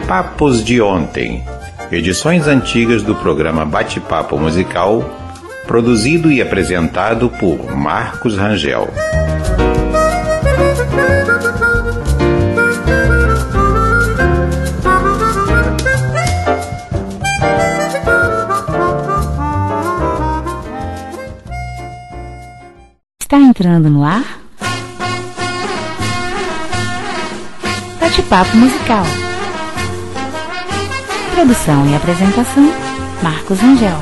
Papos de Ontem, edições antigas do programa Bate-Papo Musical, produzido e apresentado por Marcos Rangel. Está entrando no ar? Bate-Papo Musical. Produção e apresentação, Marcos Rangel.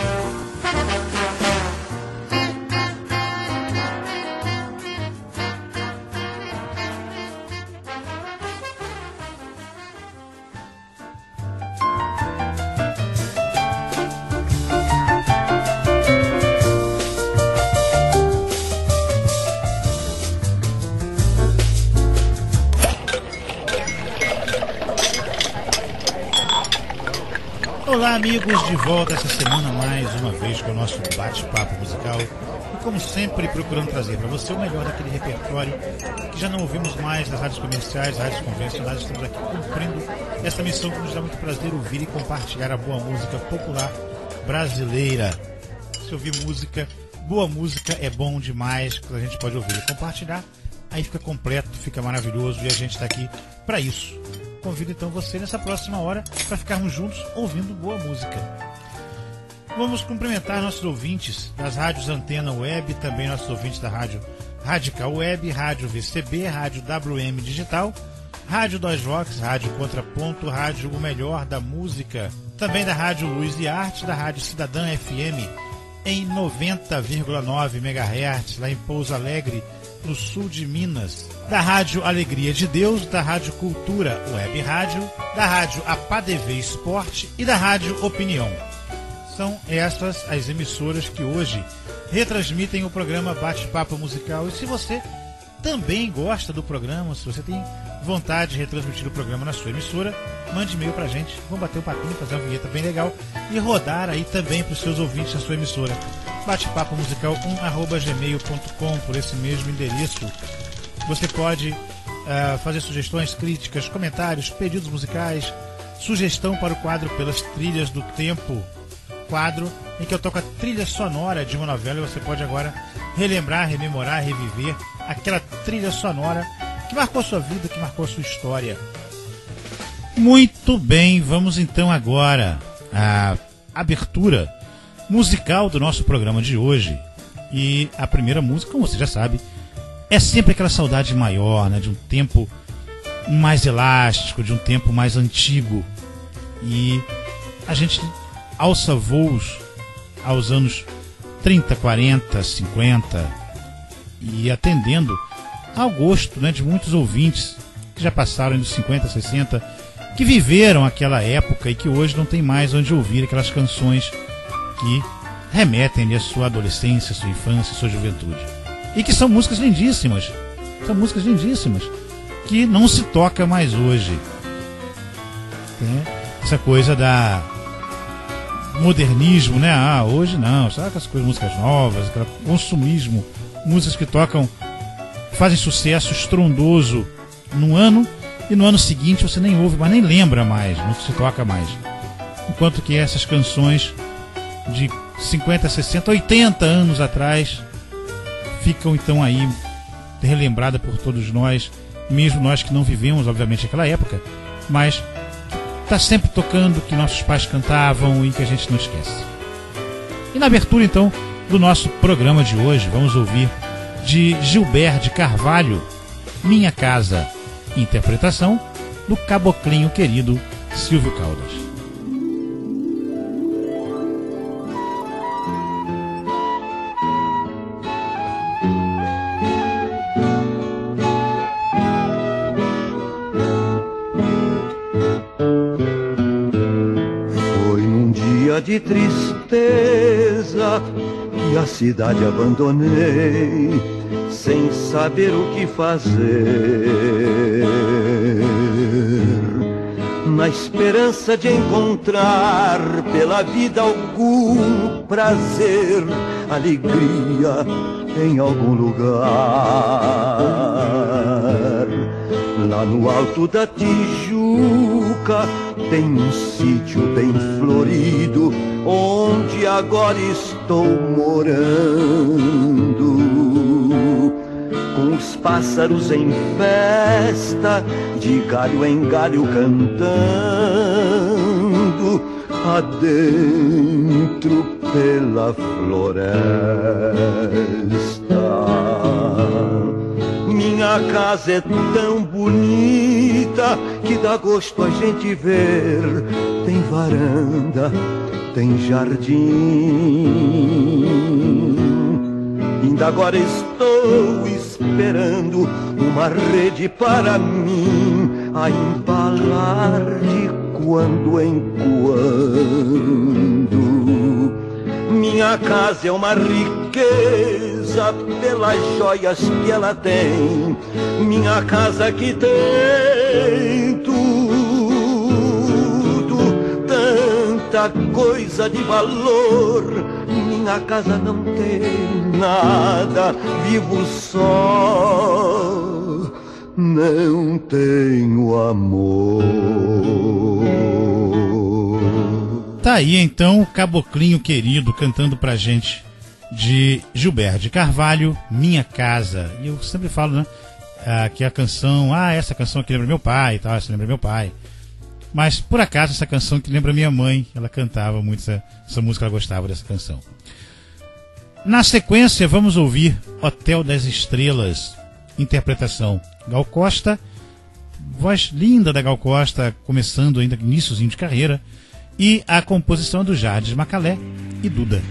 Olá amigos, de volta essa semana mais uma vez com o nosso bate-papo musical e como sempre procurando trazer para você o melhor daquele repertório que já não ouvimos mais nas rádios comerciais, rádios convencionais. Estamos aqui cumprindo essa missão que nos dá muito prazer ouvir e compartilhar a boa música popular brasileira. Se ouvir música, boa música é bom demais, que a gente pode ouvir e compartilhar, aí fica completo, fica maravilhoso e a gente está aqui para isso. Convido então você nessa próxima hora para ficarmos juntos ouvindo boa música. Vamos cumprimentar nossos ouvintes das rádios Antena Web, também nossos ouvintes da rádio Radical Web, rádio VCB, rádio WM Digital, rádio Dois Vox, rádio Contraponto, rádio O Melhor da Música, também da rádio Luz e Arte, da rádio Cidadã FM em 90,9 MHz, lá em Pouso Alegre, no sul de Minas, da Rádio Alegria de Deus, da Rádio Cultura Web Rádio, da Rádio APADV Esporte e da Rádio Opinião. São essas as emissoras que hoje retransmitem o programa Bate-Papo Musical. E se você também gosta do programa, se você tem vontade de retransmitir o programa na sua emissora, mande e-mail pra gente, vamos bater um papinho, fazer uma vinheta bem legal e rodar aí também para os seus ouvintes da sua emissora. Bate-Papo Musical 1@gmail.com, por esse mesmo endereço. Você pode fazer sugestões, críticas, comentários, pedidos musicais, sugestão para o quadro Pelas Trilhas do Tempo, quadro em que eu toco a trilha sonora de uma novela e você pode agora relembrar, rememorar, reviver aquela trilha sonora que marcou a sua vida, que marcou a sua história. Muito bem, vamos então agora à abertura musical do nosso programa de hoje. E a primeira música, como você já sabe, é sempre aquela saudade maior, né, de um tempo mais elástico, de um tempo mais antigo. E a gente alça voos aos anos 30, 40, 50 e atendendo ao gosto, né, de muitos ouvintes que já passaram dos 50, 60, que viveram aquela época e que hoje não tem mais onde ouvir aquelas canções que remetem à sua adolescência, sua infância, sua juventude. E que são músicas lindíssimas. São músicas lindíssimas que não se toca mais hoje. Tem essa coisa da modernismo, né? Ah, hoje não. Sabe aquelas coisas, músicas novas, aquele consumismo, músicas que tocam, fazem sucesso estrondoso num ano e no ano seguinte você nem ouve, mas nem lembra mais, não se toca mais. Enquanto que essas canções de 50, 60, 80 anos atrás ficam então aí relembradas por todos nós, mesmo nós que não vivemos obviamente aquela época, mas está sempre tocando que nossos pais cantavam e que a gente não esquece. E na abertura então do nosso programa de hoje vamos ouvir de Gilberto de Carvalho, Minha Casa, interpretação do caboclinho querido Silvio Caldas. De tristeza que a cidade abandonei, sem saber o que fazer, na esperança de encontrar pela vida algum prazer, alegria em algum lugar. Lá Lá no alto da Tijuca tem um sítio bem florido, onde agora estou morando. Com os pássaros em festa, de galho em galho cantando, adentro pela floresta. Minha casa é tão bonita que dá gosto a gente ver. Tem varanda, tem jardim. Ainda agora estou esperando uma rede para mim, a embalar de quando em quando. Minha casa é uma riqueza pelas joias que ela tem. Minha casa que tem tudo, tanta coisa de valor. Minha casa não tem nada, vivo só, não tenho amor. Tá aí então o Caboclinho Querido cantando pra gente, de Gilberto de Carvalho, Minha Casa. E eu sempre falo, né, que a canção, essa canção aqui lembra meu pai e tal, essa lembra meu pai. Mas por acaso essa canção que lembra minha mãe, ela cantava muito essa música, ela gostava dessa canção. Na sequência vamos ouvir Hotel das Estrelas, interpretação Gal Costa, voz linda da Gal Costa, começando ainda iníciozinho de carreira, e a composição do Jardim Macalé e Duda.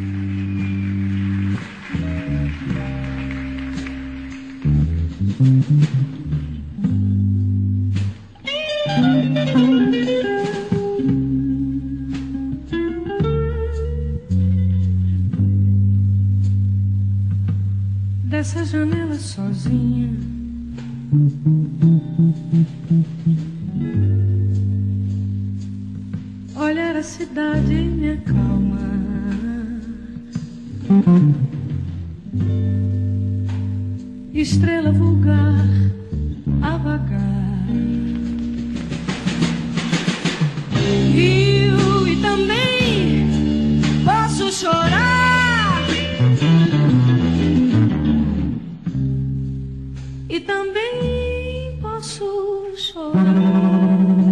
Dessa janela sozinha, olhar a cidade me acalma. Estrela vulgar a vagar, rio e também posso chorar, e também posso chorar.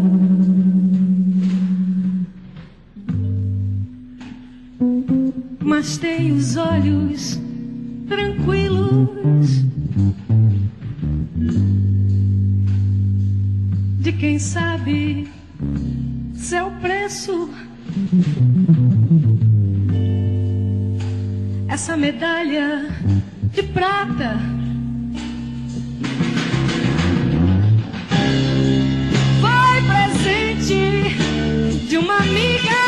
Mas tenho os olhos tranquilos de quem sabe seu preço. Essa medalha de prata foi presente de uma amiga.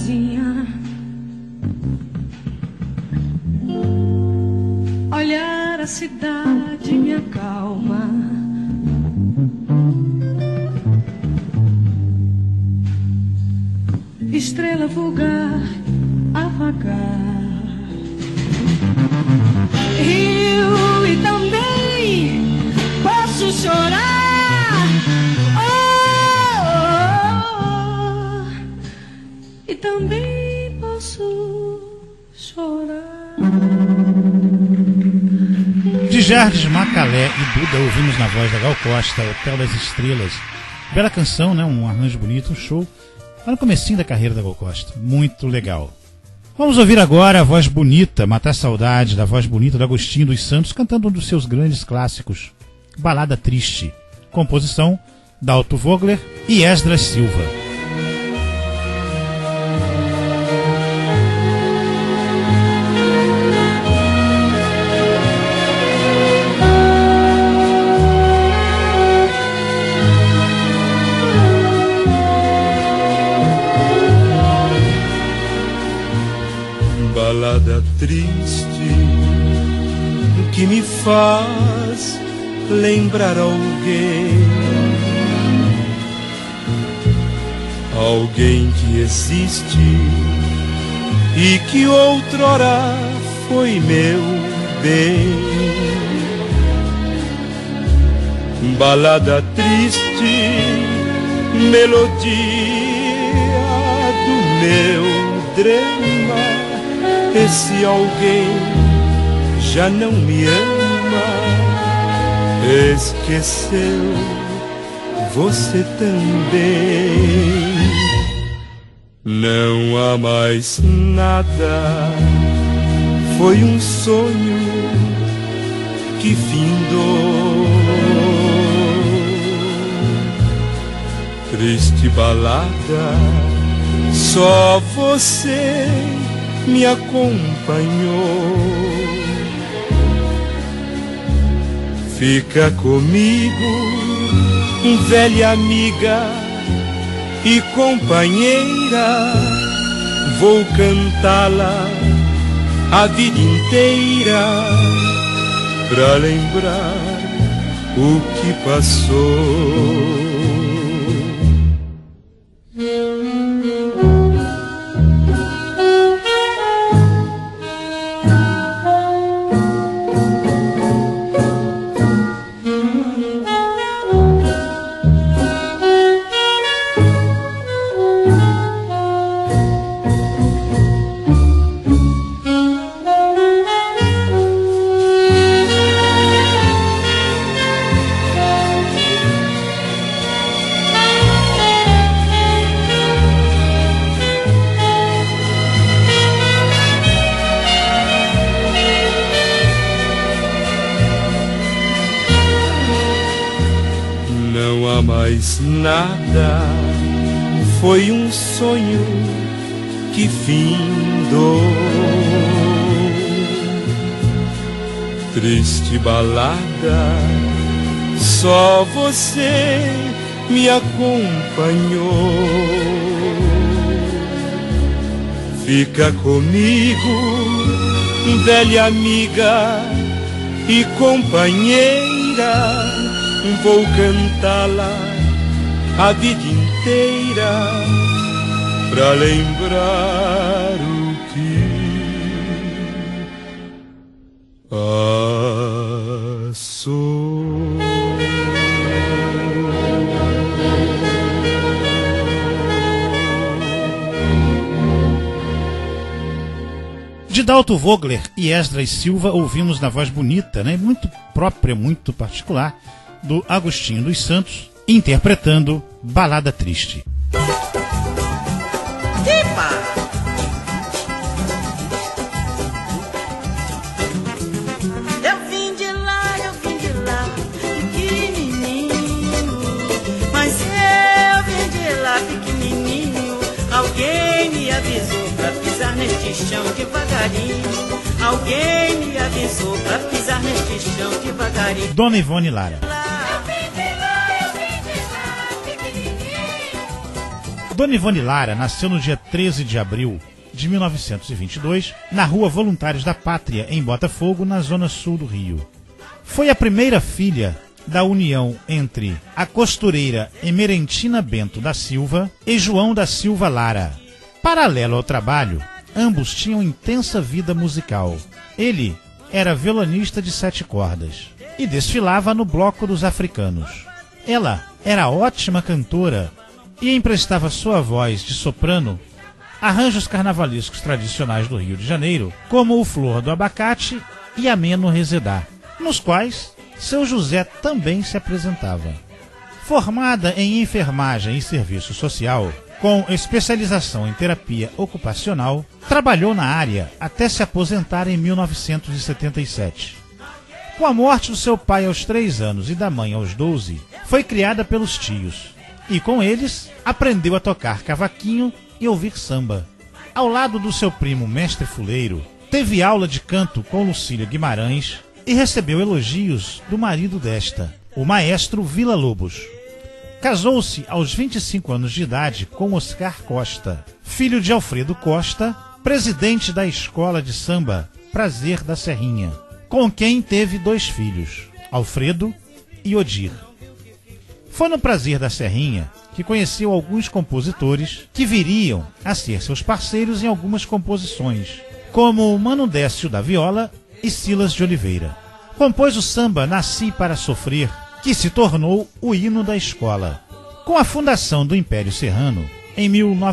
sozinha. Olhar a cidade me acalma. Estrela vulgar a vagar. Rio e também posso chorar. Oh, e também posso chorar. De Jardes, Macalé e Duda ouvimos na voz da Gal Costa, Hotel das Estrelas. Bela canção, né? Um arranjo bonito, um show. Lá no comecinho da carreira da Gal Costa. Muito legal. Vamos ouvir agora a voz bonita, matar saudade da voz bonita do Agostinho dos Santos, cantando um dos seus grandes clássicos, Balada Triste. Composição, Dalto Vogler e Esdras Silva. Balada triste que me faz lembrar alguém que existe e que outrora foi meu bem. Balada triste, melodia do meu drama. Esse alguém já não me ama, esqueceu você também. Não há mais nada, foi um sonho que findou. Triste balada, só você me acompanhou. Fica comigo, velha amiga e companheira. Vou cantá-la a vida inteira pra lembrar o que passou. Nada, foi um sonho que findou. Triste balada, só você me acompanhou. Fica comigo, velha amiga e companheira. Vou cantá-la a vida inteira pra lembrar o que passou. De Dalto Vogler e Esdras Silva ouvimos na voz bonita, né, muito própria, muito particular, do Agostinho dos Santos, interpretando Balada Triste. Epa! Eu vim de lá, pequenininho. Mas eu vim de lá, pequenininho. Alguém me avisou pra pisar neste chão devagarinho. Alguém me avisou pra pisar neste chão devagarinho. Dona Ivone Lara. Dona Ivone Lara nasceu no dia 13 de abril de 1922, na Rua Voluntários da Pátria, em Botafogo, na zona sul do Rio. Foi a primeira filha da união entre a costureira Emerentina Bento da Silva e João da Silva Lara. Paralelo ao trabalho, ambos tinham intensa vida musical. Ele era violonista de 7 cordas e desfilava no Bloco dos Africanos. Ela era ótima cantora e emprestava sua voz de soprano a arranjos carnavalescos tradicionais do Rio de Janeiro, como o Flor do Abacate e Ameno Rezedá, nos quais seu José também se apresentava. Formada em enfermagem e serviço social, com especialização em terapia ocupacional, trabalhou na área até se aposentar em 1977. Com a morte do seu pai aos 3 anos e da mãe aos 12, foi criada pelos tios, e com eles aprendeu a tocar cavaquinho e ouvir samba. Ao lado do seu primo mestre fuleiro, teve aula de canto com Lucília Guimarães e recebeu elogios do marido desta, o maestro Vila Lobos. Casou-se aos 25 anos de idade com Oscar Costa, filho de Alfredo Costa, presidente da escola de samba Prazer da Serrinha, com quem teve 2 filhos, Alfredo e Odir. Foi no Prazer da Serrinha que conheceu alguns compositores que viriam a ser seus parceiros em algumas composições, como Mano Décio da viola e Silas de Oliveira. Compôs o samba Nasci para Sofrer, que se tornou o hino da escola. Com a fundação do Império Serrano, em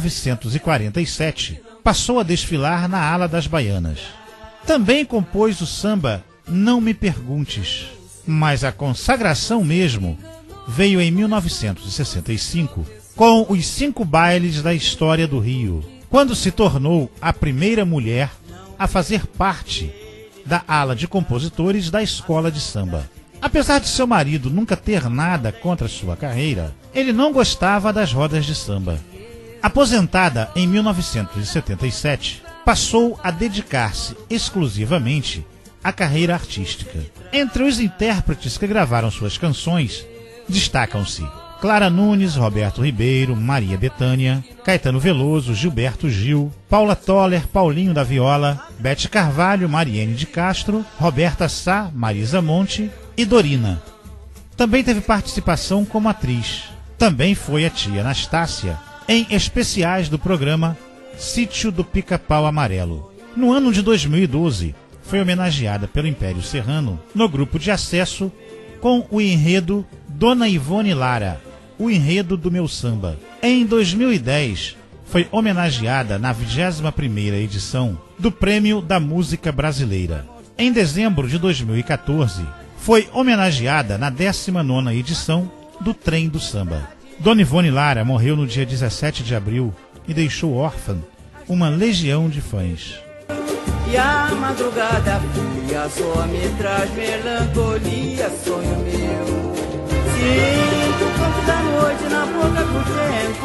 1947, passou a desfilar na ala das baianas. Também compôs o samba Não Me Perguntes, mas a consagração mesmo veio em 1965, com os 5 bailes da história do Rio, quando se tornou a primeira mulher a fazer parte da ala de compositores da escola de samba. Apesar de seu marido nunca ter nada contra sua carreira, ele não gostava das rodas de samba. Aposentada em 1977, passou a dedicar-se exclusivamente à carreira artística. Entre os intérpretes que gravaram suas canções, destacam-se Clara Nunes, Roberto Ribeiro, Maria Bethânia, Caetano Veloso, Gilberto Gil, Paula Toller, Paulinho da Viola, Bete Carvalho, Mariene de Castro, Roberta Sá, Marisa Monte e Dorina. Também teve participação como atriz. Também foi a tia Anastácia em especiais do programa Sítio do Pica-Pau Amarelo. No ano de 2012, foi homenageada pelo Império Serrano no grupo de acesso com o enredo Dona Ivone Lara, o enredo do meu samba. Em 2010, foi homenageada na 21ª edição do Prêmio da Música Brasileira. Em dezembro de 2014, foi homenageada na 19ª edição do Trem do Samba. Dona Ivone Lara morreu no dia 17 de abril e deixou órfã uma legião de fãs. E a madrugada fria só me traz melancolia, sonho meu. Sinto o canto da noite na boca do vento,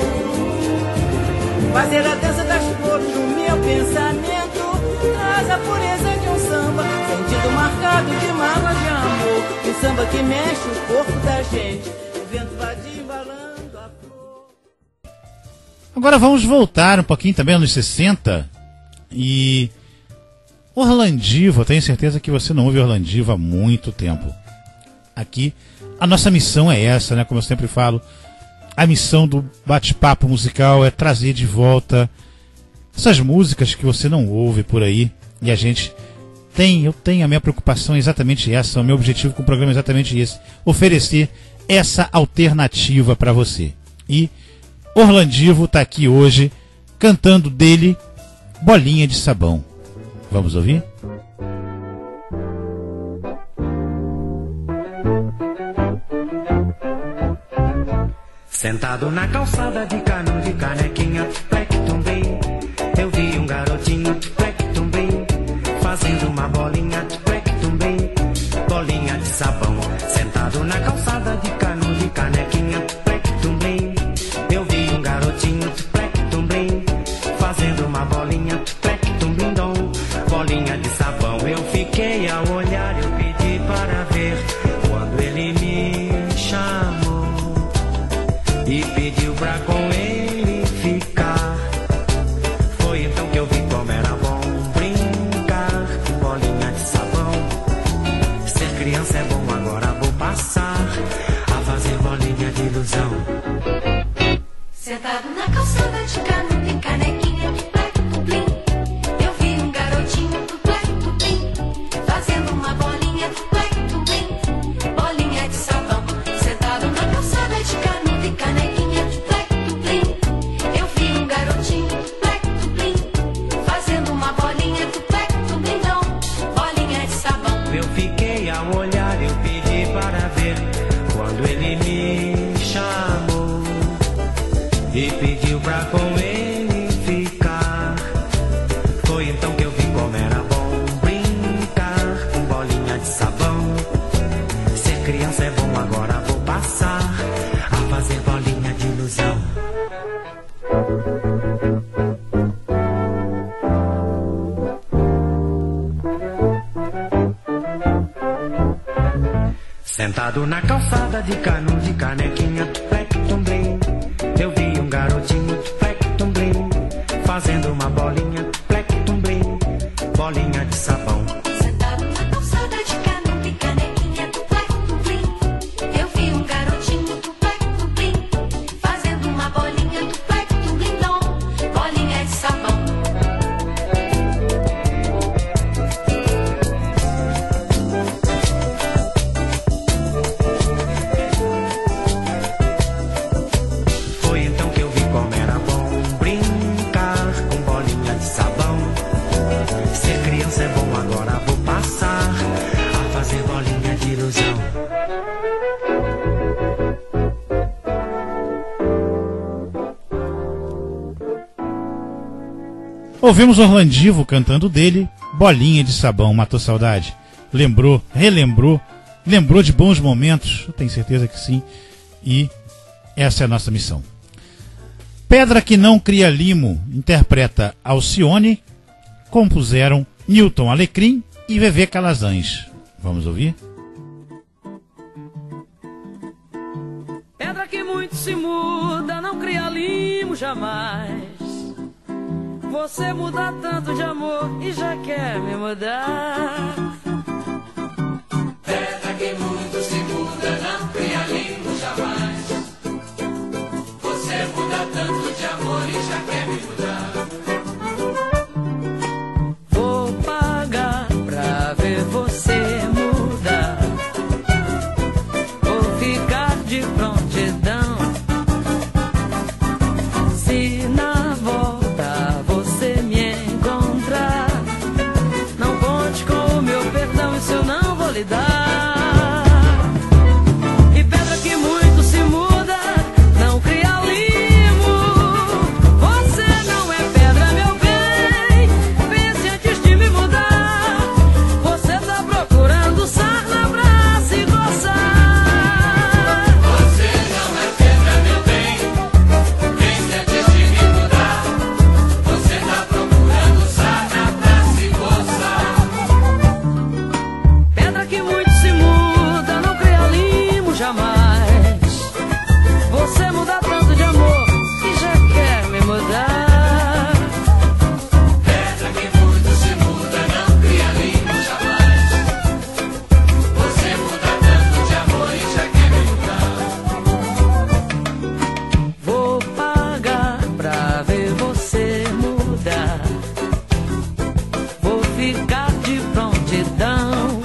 fazer a dança das cores no meu pensamento, traz a pureza de um samba, sentido marcado de mágoa de amor, um samba que mexe o corpo da gente, o vento vadio embalando a flor. Agora vamos voltar um pouquinho também anos 60 e Orlandivo. Eu tenho certeza que você não ouve Orlandivo há muito tempo. Aqui a nossa missão é essa, né? Como eu sempre falo, a missão do bate-papo musical é trazer de volta essas músicas que você não ouve por aí. E eu tenho a minha preocupação é exatamente essa, o meu objetivo com o programa é exatamente esse, oferecer essa alternativa para você. E Orlandivo está aqui hoje cantando dele Bolinha de Sabão. Vamos ouvir? Sentado na calçada de cano de canequinha, plec tumbei, eu vi um garotinho, plec tumbei, fazendo uma bolinha, plec tumbei, bolinha de sabão. Sentado na calçada de cano de canequinha, plec tumbei, eu vi um garotinho, plec tumbei, fazendo uma bolinha, plec tumbindom, bolinha de sabão. Eu fiquei a olhar, eu pedi para ver, quando ele me chamou e pediu pra com ele Sentado na calçada de cano de canequinha, plec-tum-blim, eu vi um garotinho, plec-tum-blim, fazendo uma bolinha, plec-tum-blim, bolinha de sabão. Sentado na calçada de cano de canequinha, plec-tum-blim, eu vi um garotinho, plec-tum-blim, fazendo uma bolinha, plec-tum-blim-dom, bolinha de sabão. É bom, agora vou passar a fazer bolinha de ilusão. Ouvimos Orlandivo cantando dele, Bolinha de Sabão, matou saudade. Lembrou, relembrou, lembrou de bons momentos, eu tenho certeza que sim, e essa é a nossa missão. Pedra que não cria limo, interpreta Alcione, compuseram Newton Alecrim e Vevê Calazans. Vamos ouvir? Pedra que muito se muda, não cria limo jamais. Você muda tanto de amor e já quer me mudar. Pedra que muito se muda, não cria limo jamais. Você muda tanto de amor e já quer me mudar. Você mudar, vou ficar de prontidão. Se na volta você me encontrar, não conte com o meu perdão, isso eu não vou lhe dar. E pedra que muito se muda, não cria limo. Você não é pedra, meu bem, pense antes de me mudar. Procurando sarna pra se gozar. Você não é pedra, meu bem, pense antes de me mudar. Você tá procurando sarna pra se gozar. Pedra que muito se muda, não cria limo jamais. Você muda tanto de amor que já quer me mudar. Pedra que muito se muda, não cria limo jamais. Você muda tanto de amor e já quer me mudar. Vou pagar pra ver você mudar. Vou ficar de prontidão.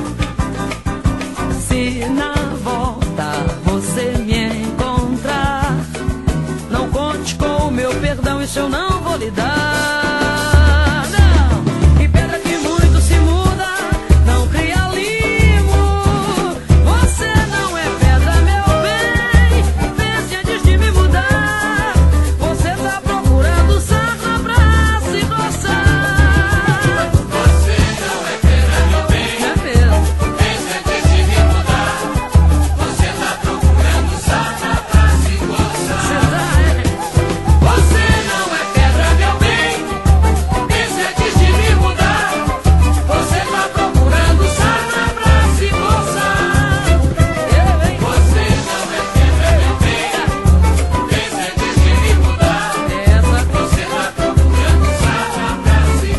Se na volta você me encontrar, não conte com o meu perdão, isso eu não vou lhe dar. Não. E pedra que muito se muda, não cria limo. Você não é pedra, meu bem, pense antes de me mudar. Você tá procurando sarna pra se gozar. Você não é pedra, meu bem, É mesmo. pense antes de me mudar. Você tá procurando sarna pra se gozar. Você tá, é? Você não é pedra, meu bem, pense antes de me mudar. Você tá procurando sarna pra se gozar. Você não é pedra, meu bem, pense antes de me mudar. Você tá procurando sarna pra se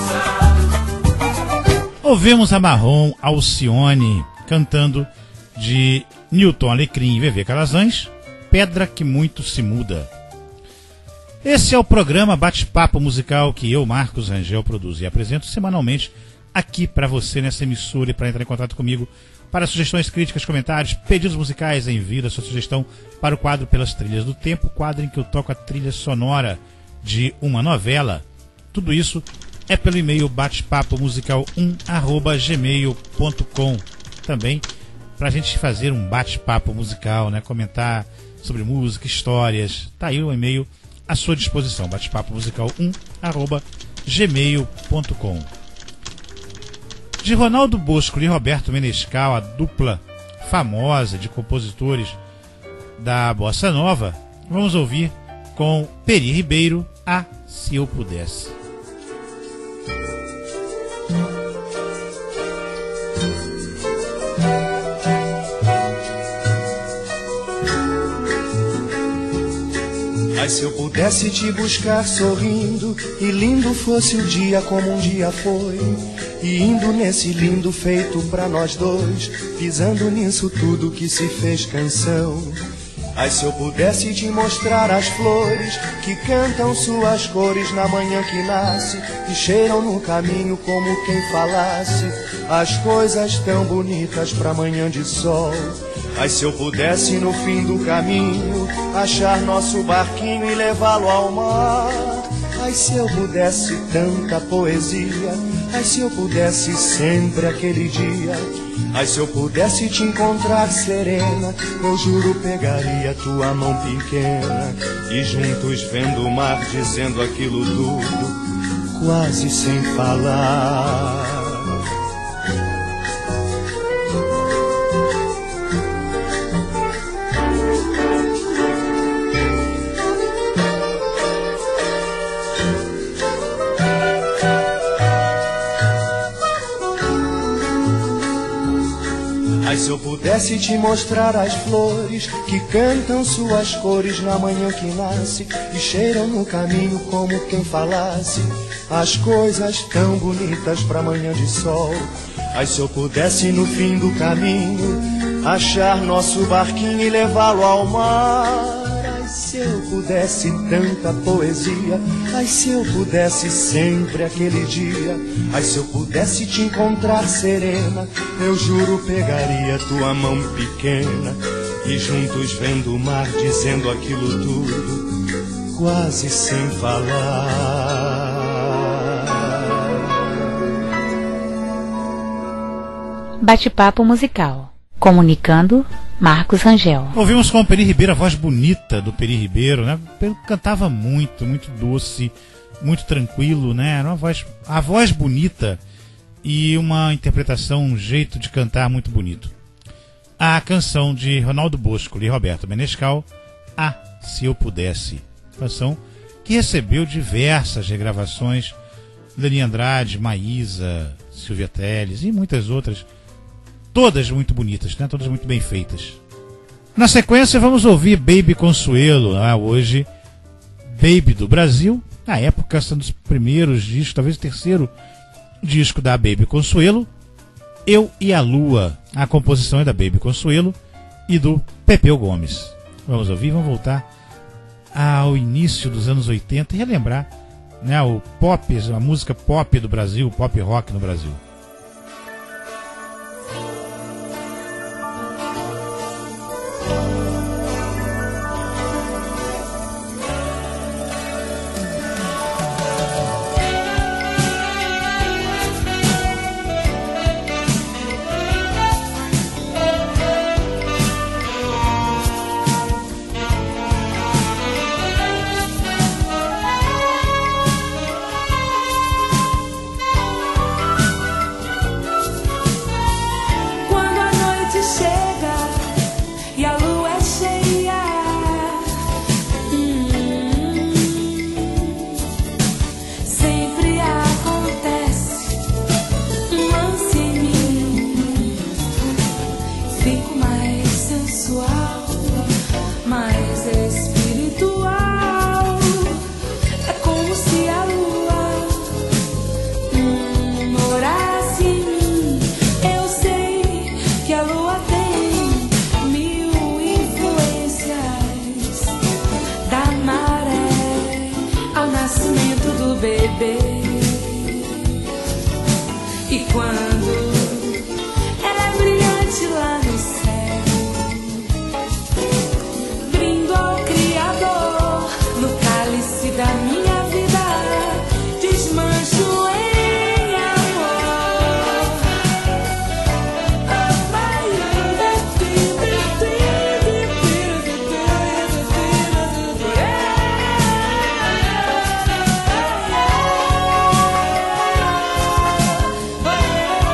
gozar. Ouvimos a Marrom Alcione cantando de Newton Alecrim e Vevê Calazans, Pedra que muito se muda. Esse é o programa Bate-Papo Musical que eu, Marcos Rangel, produzo e apresento semanalmente aqui para você nessa emissora. E para entrar em contato comigo para sugestões, críticas, comentários, pedidos musicais, envie a sua sugestão para o quadro Pelas Trilhas do Tempo, quadro em que eu toco a trilha sonora de uma novela. Tudo isso é pelo e-mail batepapomusical1@gmail.com. Também para a gente fazer um bate-papo musical, né? Comentar sobre música, histórias. Tá aí o e-mail à sua disposição, batepapomusical1@gmail.com. De Ronaldo Bosco e Roberto Menescal, a dupla famosa de compositores da Bossa Nova, vamos ouvir com Peri Ribeiro, a Se Eu Pudesse. Ai, se eu pudesse te buscar sorrindo e lindo fosse o dia como um dia foi, e indo nesse lindo feito pra nós dois, pisando nisso tudo que se fez canção. Ai, se eu pudesse te mostrar as flores que cantam suas cores na manhã que nasce e cheiram no caminho como quem falasse as coisas tão bonitas pra manhã de sol. Ai, se eu pudesse no fim do caminho achar nosso barquinho e levá-lo ao mar. Ai, se eu pudesse tanta poesia. Ai, se eu pudesse sempre aquele dia. Ai, se eu pudesse te encontrar serena, eu juro pegaria tua mão pequena e juntos vendo o mar dizendo aquilo tudo, quase sem falar. Ai, se eu pudesse te mostrar as flores que cantam suas cores na manhã que nasce e cheiram no caminho como quem falasse as coisas tão bonitas pra manhã de sol. Ai, se eu pudesse no fim do caminho achar nosso barquinho e levá-lo ao mar. Ai, se eu pudesse tanta poesia. Ai, se eu pudesse sempre aquele dia. Ai, se eu pudesse te encontrar serena, eu juro pegaria tua mão pequena e juntos vendo o mar dizendo aquilo tudo, quase sem falar. Bate-papo musical. Comunicando, Marcos Rangel. Ouvimos com o Peri Ribeiro, a voz bonita do Peri Ribeiro, né? O Peri cantava muito, muito doce, muito tranquilo, né? Era a voz bonita e uma interpretação, um jeito de cantar muito bonito. A canção de Ronaldo Bosco e Roberto Menescal, Ah, Se Eu Pudesse. Canção que recebeu diversas regravações, Dani Andrade, Maísa, Silvia Telles e muitas outras. Todas muito bonitas, né? Todas muito bem feitas. Na sequência vamos ouvir Baby Consuelo, hoje Baby do Brasil, na época sendo os primeiros discos, talvez o terceiro disco da Baby Consuelo, Eu e a Lua. A composição é da Baby Consuelo e do Pepeu Gomes. Vamos ouvir, vamos voltar ao início dos anos 80 e relembrar, né, o pop, a música pop do Brasil, o pop rock no Brasil. Oh,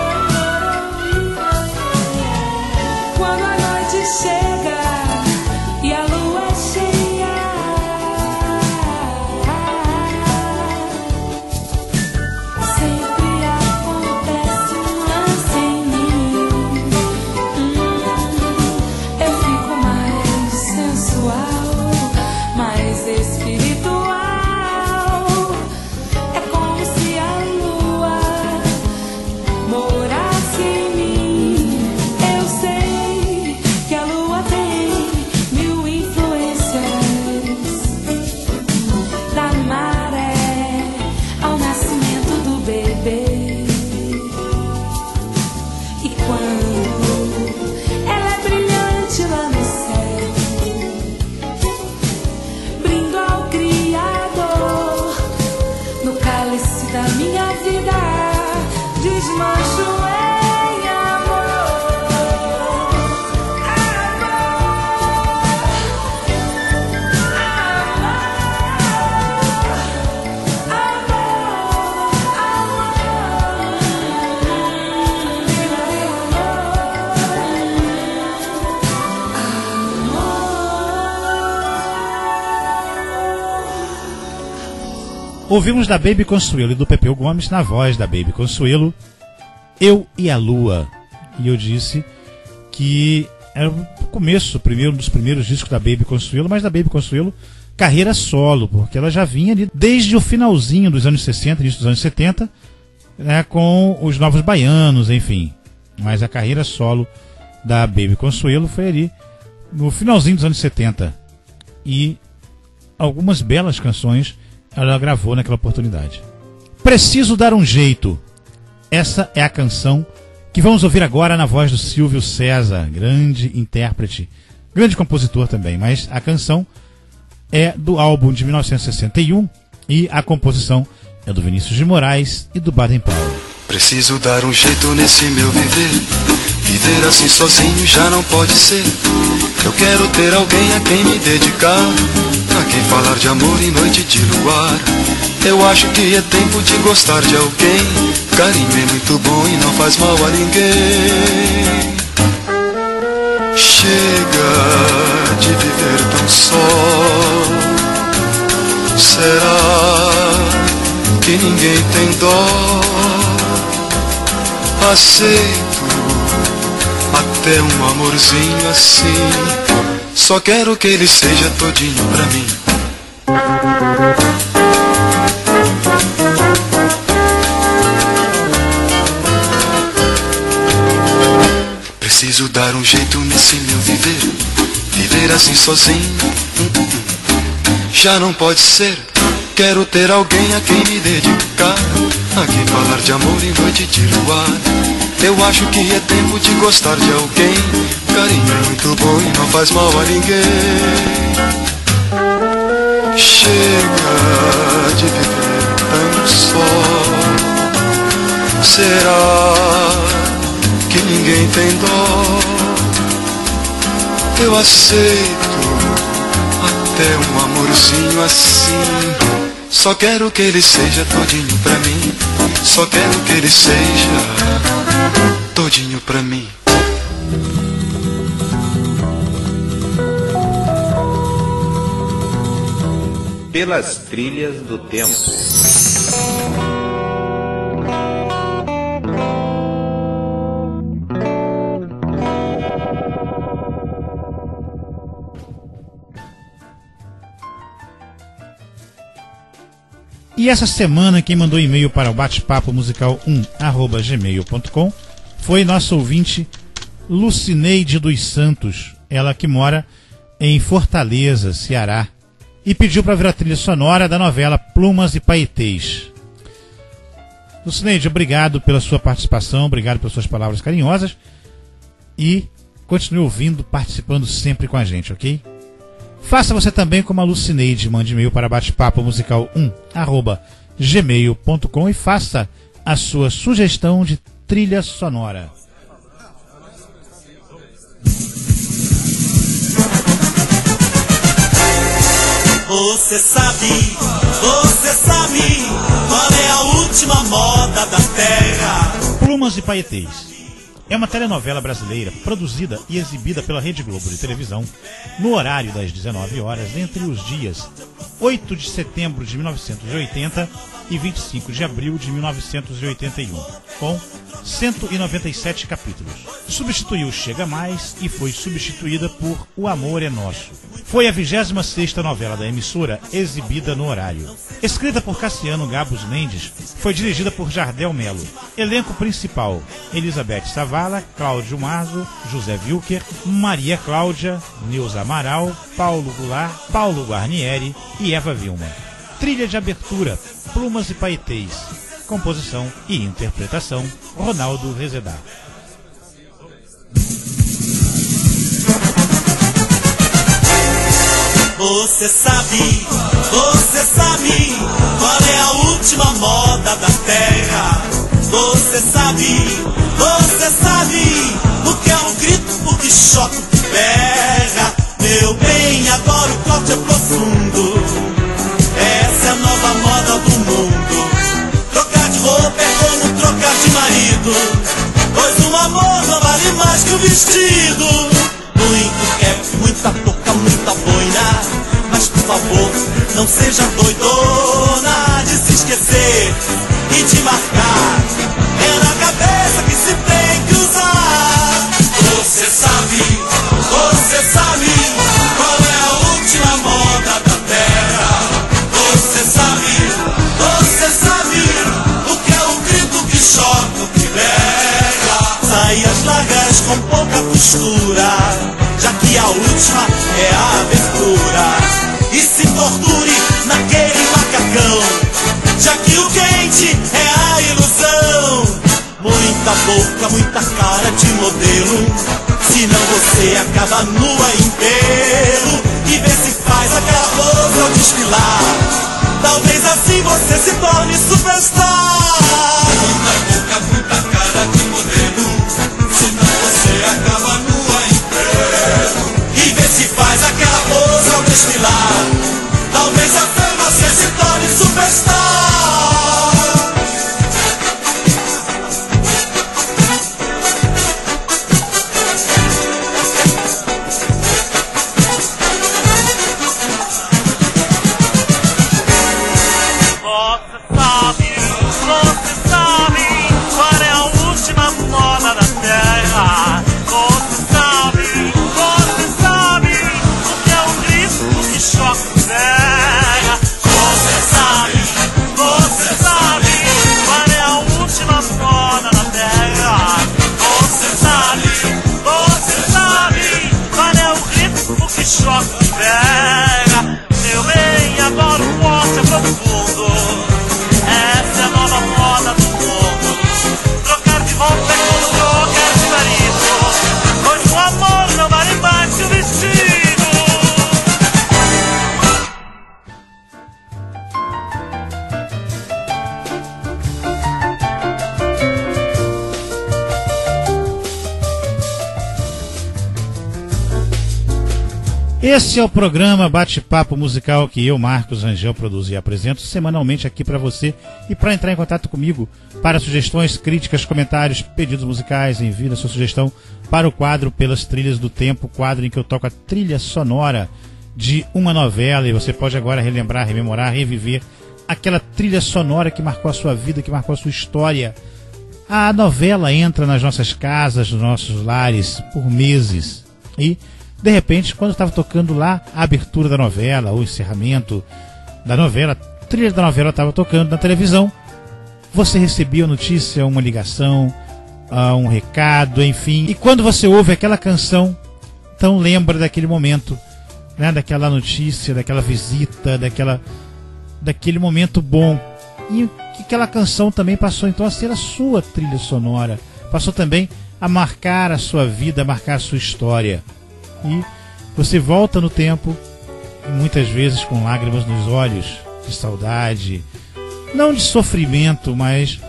Ouvimos da Baby Consuelo e do Pepeu Gomes, na voz da Baby Consuelo, Eu e a Lua. E eu disse que era o começo, um dos primeiros discos da Baby Consuelo, mas da Baby Consuelo carreira solo, porque ela já vinha ali desde o finalzinho dos anos 60, início dos anos 70, né, com os Novos Baianos, enfim. Mas a carreira solo da Baby Consuelo foi ali no finalzinho dos anos 70. E algumas belas canções ela gravou naquela oportunidade. Preciso Dar um Jeito. Essa é a canção que vamos ouvir agora na voz do Silvio César, grande intérprete, grande compositor também, mas a canção é do álbum de 1961 e a composição é do Vinícius de Moraes e do Baden Powell. Preciso dar um jeito nesse meu viver. Viver assim sozinho já não pode ser. Eu quero ter alguém a quem me dedicar, a quem falar de amor em noite de luar. Eu acho que é tempo de gostar de alguém. Carinho é muito bom e não faz mal a ninguém. Chega de viver tão só. Será que ninguém tem dó? Aceito até um amorzinho assim. Só quero que ele seja todinho pra mim. Preciso dar um jeito nesse meu viver. Viver assim sozinho já não pode ser. Quero ter alguém a quem me dedicar, a quem falar de amor em noite de luar. Eu acho que é tempo de gostar de alguém. Carinho é muito bom e não faz mal a ninguém. Chega de viver tão só. Será que ninguém tem dó? Eu aceito até um amorzinho assim. Só quero que ele seja todinho pra mim. Só quero que ele seja todinho pra mim. Pelas trilhas do tempo. E essa semana quem mandou e-mail para o batepapo musical1@gmail.com foi nossa ouvinte Lucineide dos Santos, ela que mora em Fortaleza, Ceará, e pediu para ver a trilha sonora da novela Plumas e Paetês. Lucineide, obrigado pela sua participação, obrigado pelas suas palavras carinhosas e continue ouvindo, participando sempre com a gente, ok? Faça você também como a Lucineide, mande e-mail para batepapo musical1@gmail.com e faça a sua sugestão de trilha sonora. Você sabe qual é a última moda da terra? Plumas e Paetês é uma telenovela brasileira produzida e exibida pela Rede Globo de televisão no horário das 19 horas entre os dias 8 de setembro de 1980 e 25 de abril de 1981, com 197 capítulos. Substituiu Chega Mais e foi substituída por O Amor é Nosso. Foi a 26ª novela da emissora exibida no horário. Escrita por Cassiano Gabos Mendes, foi dirigida por Jardel Melo. Elenco principal: Elizabeth Savala, Cláudio Marzo, José Wilker, Maria Cláudia, Neuza Amaral, Paulo Goulart, Paulo Guarnieri e Eva Vilma. Trilha de abertura: Plumas e Paetês. Composição e interpretação: Ronaldo Rezedá. Você sabe qual é a última moda da terra? Você sabe o que é um grito, o que choca, o que pega? Meu bem, agora o corte é profundo. Essa é a nova moda do mundo. Trocar de roupa é como trocar de marido, pois um amor não vale mais que o vestido. Muito cap, muita boina, mas por favor, não seja doidona de se mistura, já que a última é a abertura. E se torture naquele macacão, já que o quente é a ilusão. Muita boca, muita cara de modelo, senão você acaba nua em pelo. E vê se faz aquela pose ao desfilar, talvez assim você se torne superstar. Muita boca, muita cara de modelo, senão você acaba nua em pelo. E vê se faz aquela pose ao desfilar, talvez assim você se torne superstar. Esse é o programa Bate-Papo Musical que eu, Marcos Rangel, produzo e apresento semanalmente aqui para você. E para entrar em contato comigo, para sugestões, críticas, comentários, pedidos musicais, envie a sua sugestão para o quadro Pelas Trilhas do Tempo, quadro em que eu toco a trilha sonora de uma novela. E você pode agora relembrar, rememorar, reviver aquela trilha sonora que marcou a sua vida, que marcou a sua história. A novela entra nas nossas casas, nos nossos lares, por meses. E de repente, quando estava tocando lá a abertura da novela, o encerramento da novela, a trilha da novela estava tocando na televisão, você recebia a notícia, uma ligação, um recado, enfim. E quando você ouve aquela canção, então lembra daquele momento, né, daquela notícia, daquela visita, daquele momento bom. E aquela canção também passou então a ser a sua trilha sonora, passou também a marcar a sua vida, a marcar a sua história. E você volta no tempo, muitas vezes com lágrimas nos olhos, de saudade, não de sofrimento, mas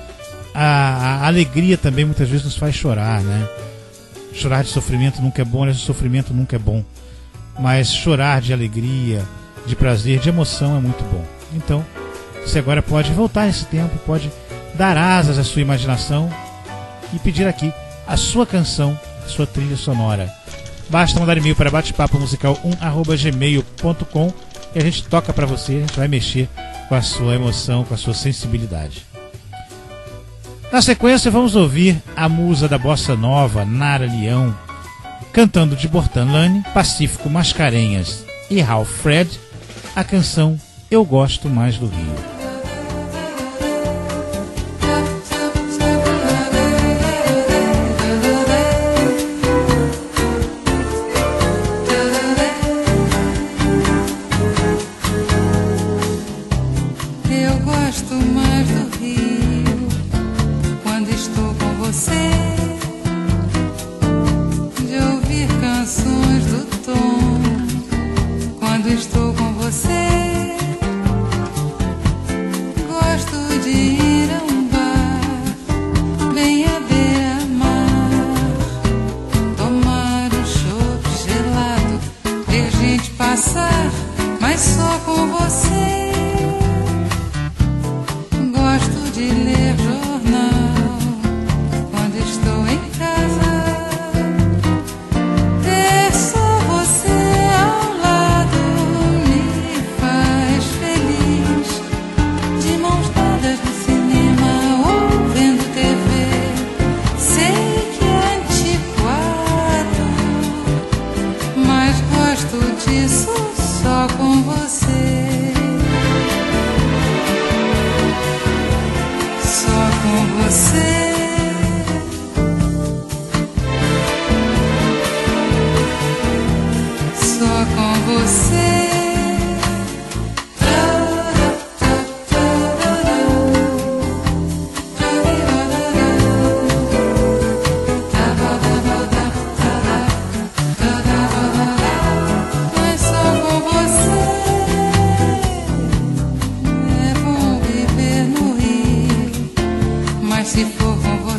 a alegria também muitas vezes nos faz chorar, né? Chorar de sofrimento nunca é bom, esse sofrimento nunca é bom, mas chorar de alegria, de prazer, de emoção é muito bom. Então, você agora pode voltar nesse tempo, pode dar asas à sua imaginação e pedir aqui a sua canção, a sua trilha sonora. Basta mandar e-mail para batepapomusical1@gmail.com e a gente toca para você, a gente vai mexer com a sua emoção, com a sua sensibilidade. Na sequência vamos ouvir a musa da bossa nova, Nara Leão, cantando de Bortolani, Pacífico Mascarenhas e Ralph Fred, a canção Eu Gosto Mais do Rio.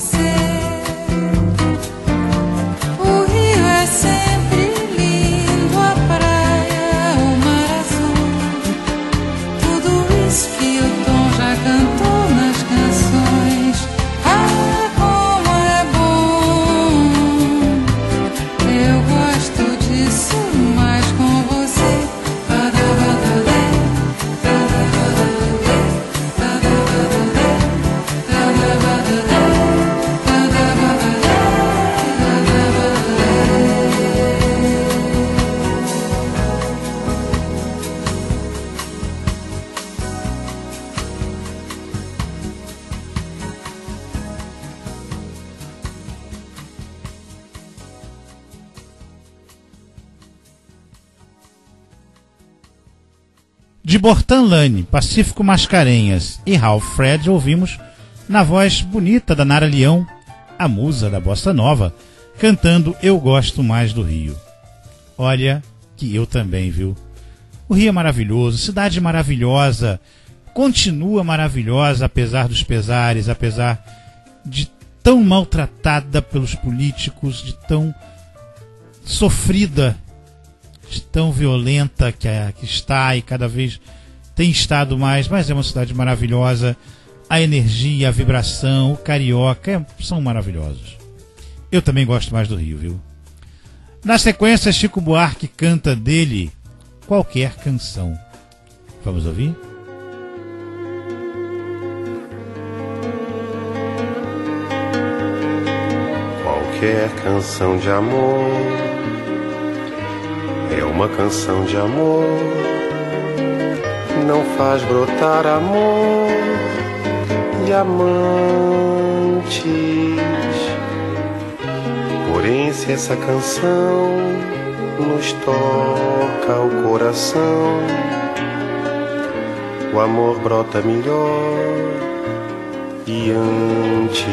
você. O rio é sempre lindo, a praia, o mar azul. Tudo isso que o Tom já cantou nas canções. Ah, como é bom! Eu gosto disso mais com você. De Bortan Lane, Pacífico Mascarenhas e Ralph Fred, ouvimos, na voz bonita da Nara Leão, a musa da bossa nova, cantando Eu Gosto Mais do Rio. Olha que eu também, viu? O Rio é maravilhoso, cidade maravilhosa, continua maravilhosa apesar dos pesares, apesar de tão maltratada pelos políticos, de tão sofrida, de tão violenta que está e cada vez tem estado mais, mas é uma cidade maravilhosa. A energia, a vibração, o carioca são maravilhosos. Eu também gosto mais do Rio, viu? Na sequência, Chico Buarque canta dele Qualquer Canção. Vamos ouvir? Qualquer canção de amor é uma canção de amor, não faz brotar amor e amantes. Porém, se essa canção nos toca o coração, o amor brota melhor e antes.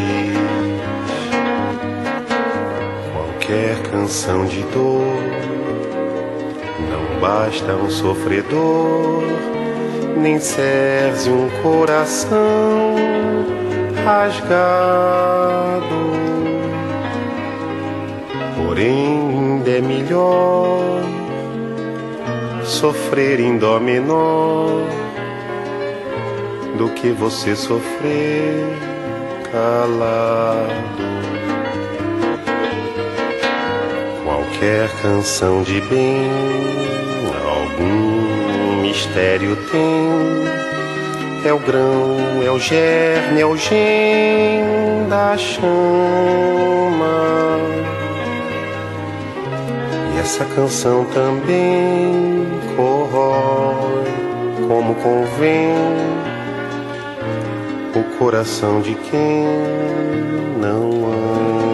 Qualquer canção de dor, não basta um sofredor, nem serve um coração rasgado. Porém, ainda é melhor sofrer em dó menor do que você sofrer calado. Qualquer canção de bem, algum mistério tem. É o grão, é o germe, é o gen da chama. E essa canção também corrói, como convém, o coração de quem não ama.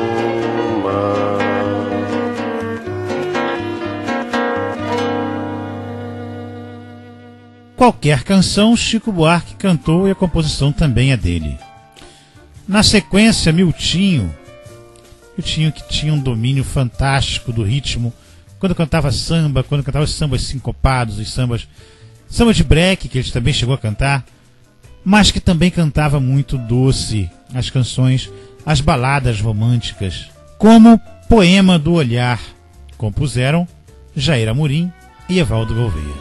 Qualquer Canção, Chico Buarque cantou e a composição também é dele. Na sequência, Miltinho que tinha um domínio fantástico do ritmo, quando cantava samba, quando cantava os sambas sincopados, os samba de break, que ele também chegou a cantar, mas que também cantava muito doce as canções, as baladas românticas, como Poema do Olhar, compuseram Jair Amorim e Evaldo Gouveia.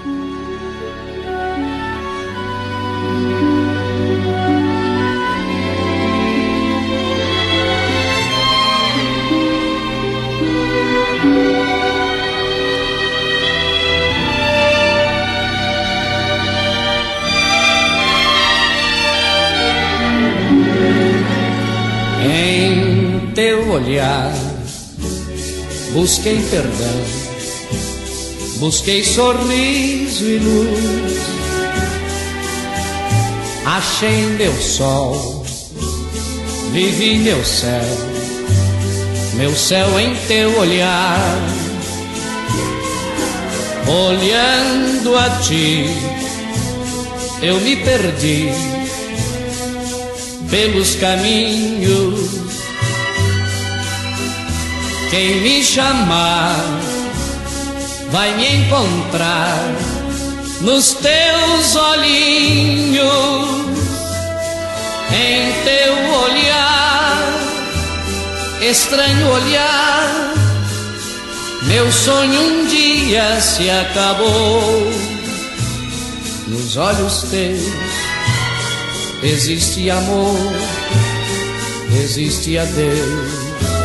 Em teu olhar busquei perdão, busquei sorriso e luz, achei meu sol, vivi meu céu em teu olhar. Olhando a ti, eu me perdi pelos caminhos. Quem me chamar vai me encontrar nos teus olhinhos. Em teu olhar estranho olhar, meu sonho um dia se acabou. Nos olhos teus existe amor, existe adeus.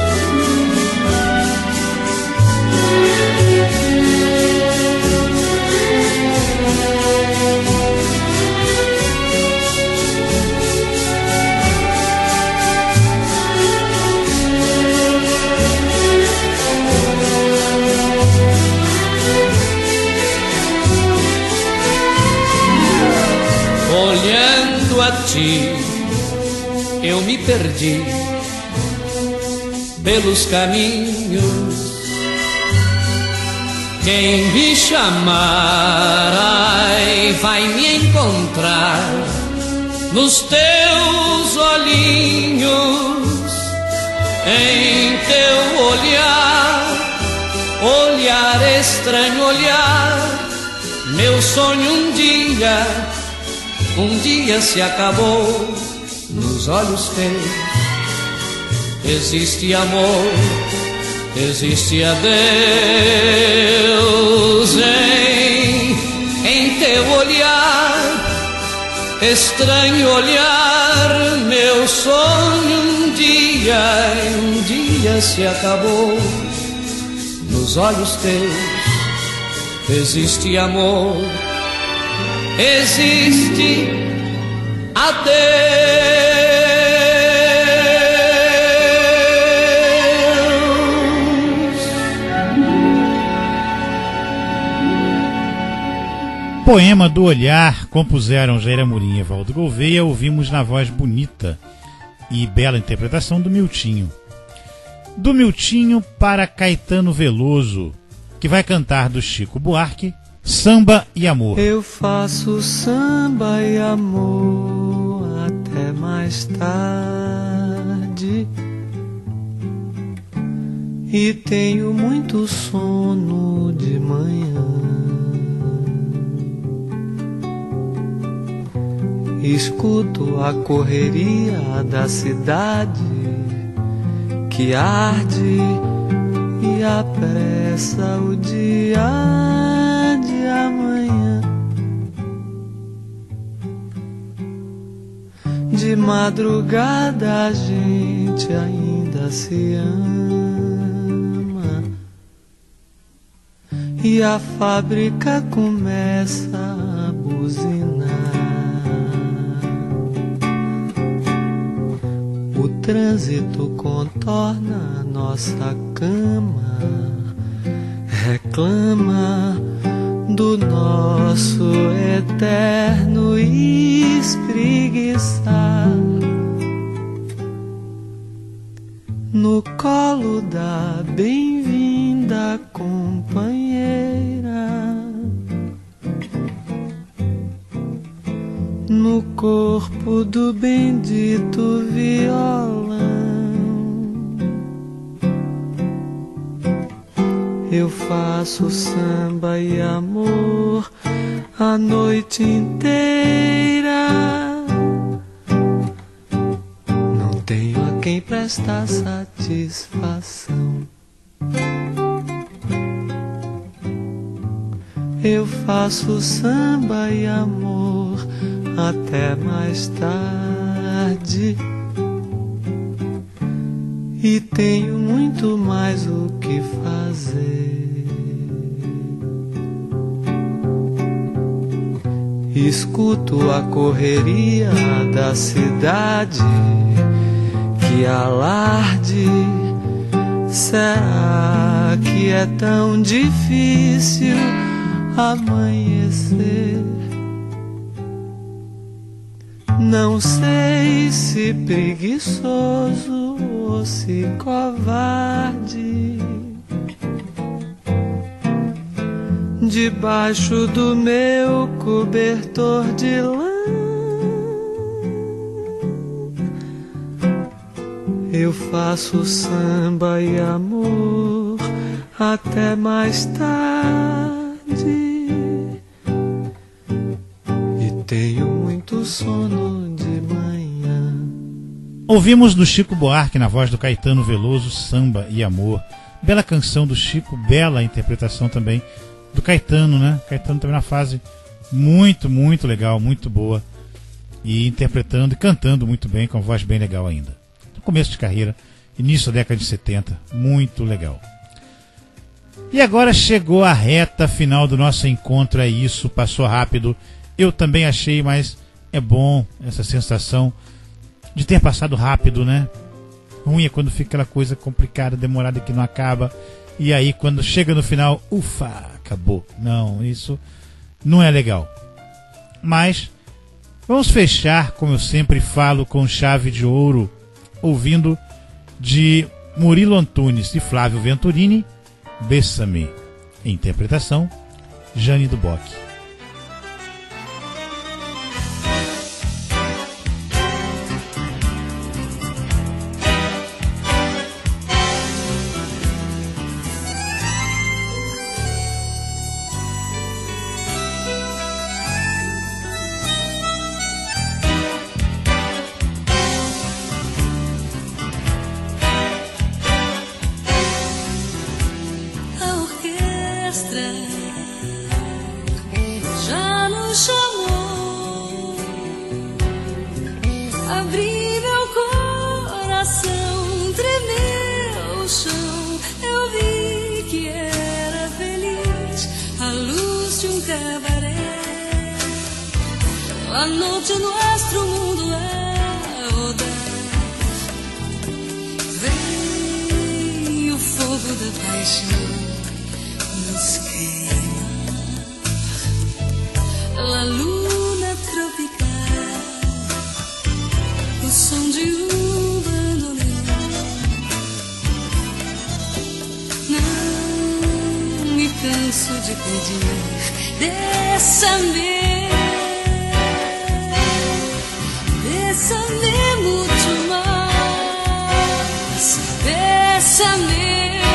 Olhando a ti, eu me perdi pelos caminhos. Quem me chamar, ai, vai me encontrar nos teus olhinhos, em teu olhar, olhar estranho olhar, meu sonho um dia se acabou. Nos olhos teus existe amor, existe adeus. Em teu olhar, estranho olhar, meu sonho um dia se acabou. Nos olhos teus existe amor, existe adeus. Poema do Olhar compuseram Jair Amorim e Evaldo Gouveia. Ouvimos na voz bonita e bela interpretação do Miltinho. Do Miltinho para Caetano Veloso, que vai cantar do Chico Buarque, Samba e Amor. Eu faço samba e amor até mais tarde, e tenho muito sono de manhã. Escuto a correria da cidade que arde e apressa o dia de amanhã. De madrugada a gente ainda se ama, e a fábrica começa a buzinar. O trânsito contorna nossa cama, reclama do nosso eterno espreguiçar. No colo da bem-vinda companheira, no corpo do bendito violão, eu faço samba e amor a noite inteira. Não tenho a quem prestar satisfação. Eu faço samba e amor até mais tarde, e tenho muito mais o que fazer. Escuto a correria da cidade que alarde. Será que é tão difícil amanhecer? Não sei se preguiçoso ou se covarde. Debaixo do meu cobertor de lã, eu faço samba e amor até mais tarde, e tenho muito sono de manhã. Ouvimos do Chico Buarque, na voz do Caetano Veloso, Samba e Amor. Bela canção do Chico, bela interpretação também do Caetano, né? Caetano também na fase muito, muito legal, muito boa. E interpretando e cantando muito bem, com a voz bem legal ainda. No começo de carreira, início da década de 70, muito legal. E agora chegou a reta final do nosso encontro, é isso, passou rápido. Eu também achei, mas é bom essa sensação de ter passado rápido, né? Ruim é quando fica aquela coisa complicada, demorada que não acaba. E aí quando chega no final, ufa, acabou. Não, isso não é legal. Mas vamos fechar, como eu sempre falo, com chave de ouro, ouvindo de Murilo Antunes e Flávio Venturini, Bessa-me. Interpretação, Jane do Bock. Já nos chamou, abri meu coração, tremeu o chão. Eu vi que era feliz à luz de um cabaré. A noite nosso mundo a rodar. Veio o fogo da paixão nos queima. A luna tropical, o som de um bandoneon. Não me canso de pedir, bésame, bésame muito mais, bésame.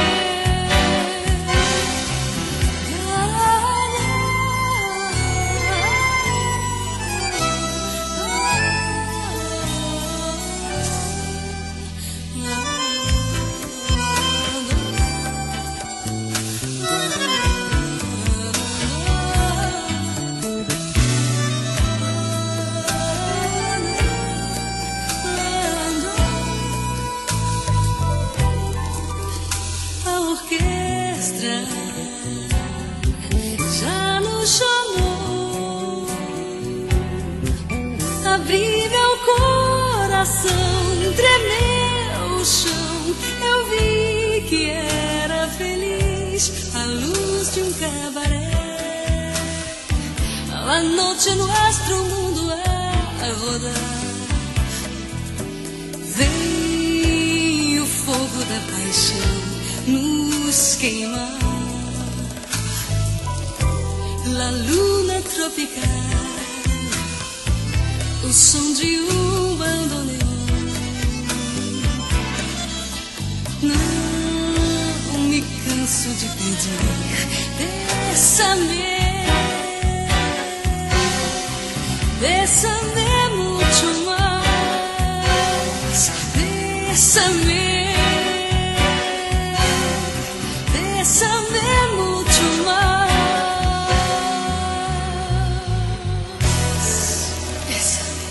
Já nos chamou, abri meu coração, tremeu o chão. Eu vi que era feliz à luz de um cabaré. A noite nosso mundo a rodar. Veio o fogo da paixão nos queimar. La luna tropical, o som de um bandoneon. Não me canso de pedir, bésame, bésame muito mais, bésame. Bésame muito mais. Bésame.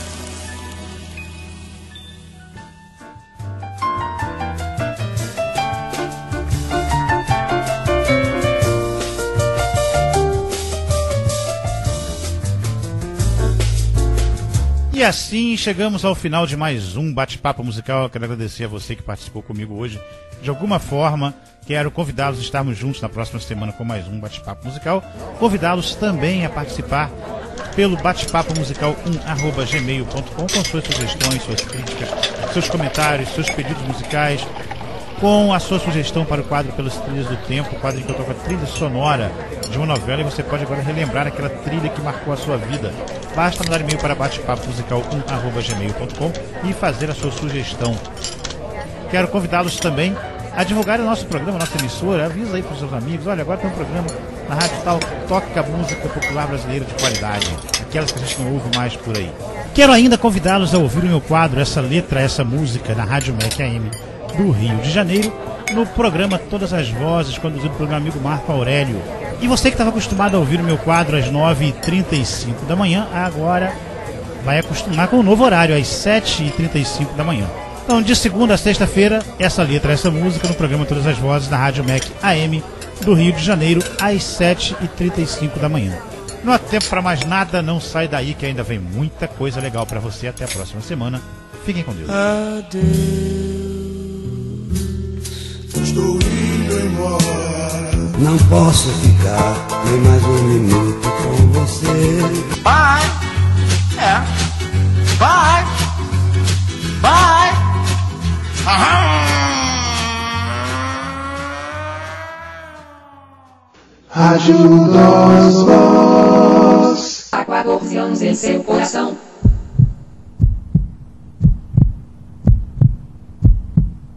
E assim chegamos ao final de mais um bate-papo musical. Eu quero agradecer a você que participou comigo hoje. De alguma forma, quero convidá-los a estarmos juntos na próxima semana com mais um bate-papo musical. Convidá-los também a participar pelo batepapomusical1@gmail.com com suas sugestões, suas críticas, seus comentários, seus pedidos musicais, com a sua sugestão para o quadro Pelas Trilhas do Tempo, o quadro em que eu toco a trilha sonora de uma novela, e você pode agora relembrar aquela trilha que marcou a sua vida. Basta mandar e-mail para batepapomusical1@gmail.com e fazer a sua sugestão. Quero convidá-los também a divulgar o nosso programa, a nossa emissora. Avisa aí para os seus amigos: olha, agora tem um programa na rádio tal, toca música popular brasileira de qualidade, aquelas que a gente não ouve mais por aí. Quero ainda convidá-los a ouvir o meu quadro, essa letra, essa música, na Rádio MEC AM do Rio de Janeiro, no programa Todas as Vozes, conduzido pelo meu amigo Marco Aurélio. E você que estava acostumado a ouvir o meu quadro às 9h35 da manhã, agora vai acostumar com o novo horário, às 7h35 da manhã. Então, de segunda a sexta-feira, essa letra, essa música, no programa Todas as Vozes, na Rádio MEC AM do Rio de Janeiro, às 7h35 da manhã. Não há tempo para mais nada, não sai daí que ainda vem muita coisa legal para você. Até a próxima semana. Fiquem com Deus. Adeus, estou indo embora. Não posso ficar nem mais um minuto com você. Bye. Bye. Bye. Rádio das Vozes. Há 14 anos em seu coração.